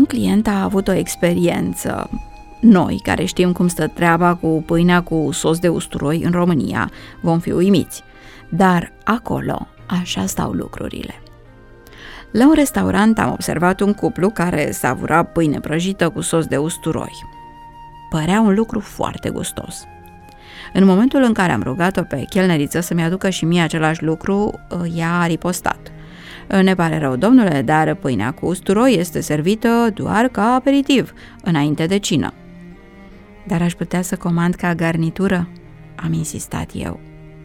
client a avut o experiență. Noi, care știm cum stă treaba cu pâinea cu sos de usturoi în România, vom fi uimiți. Dar acolo așa stau lucrurile. La un restaurant am observat un cuplu care savura pâine prăjită cu sos de usturoi. Părea un lucru foarte gustos. În momentul în care am rugat-o pe chelneriță să-mi aducă și mie același lucru, ea a ripostat. Ne pare rău, domnule, dar pâinea cu usturoi este servită doar ca aperitiv, înainte de cină. Dar aș putea să comand ca garnitură? Am insistat eu.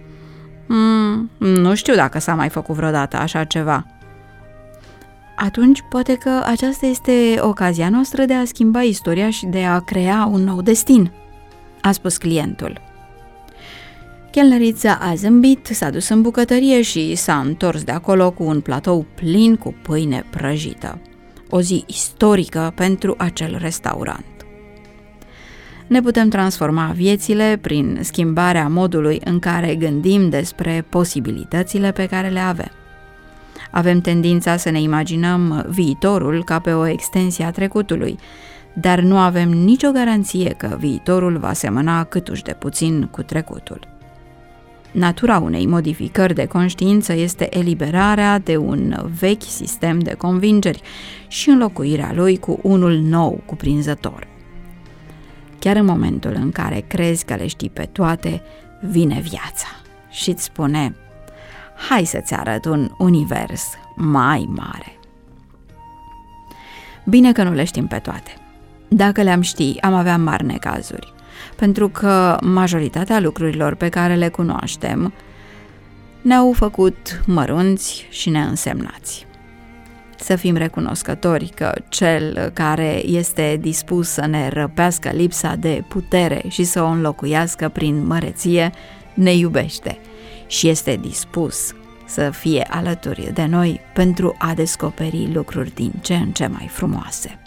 Nu știu dacă s-a mai făcut vreodată așa ceva. Atunci poate că aceasta este ocazia noastră de a schimba istoria și de a crea un nou destin, a spus clientul. Chelnerița a zâmbit, s-a dus în bucătărie și s-a întors de acolo cu un platou plin cu pâine prăjită. O zi istorică pentru acel restaurant. Ne putem transforma viețile prin schimbarea modului în care gândim despre posibilitățile pe care le avem. Avem tendința să ne imaginăm viitorul ca pe o extensie a trecutului, dar nu avem nicio garanție că viitorul va semăna câtuși de puțin cu trecutul. Natura unei modificări de conștiință este eliberarea de un vechi sistem de convingeri și înlocuirea lui cu unul nou, cuprinzător. Chiar în momentul în care crezi că le știi pe toate, vine viața și îți spune: hai să-ți arăt un univers mai mare. Bine că nu le știm pe toate. Dacă le-am ști, am avea mari necazuri, pentru că majoritatea lucrurilor pe care le cunoaștem ne-au făcut mărunți și neînsemnați. Să fim recunoscători că cel care este dispus să ne răpească lipsa de putere și să o înlocuiască prin măreție ne iubește și este dispus să fie alături de noi pentru a descoperi lucruri din ce în ce mai frumoase.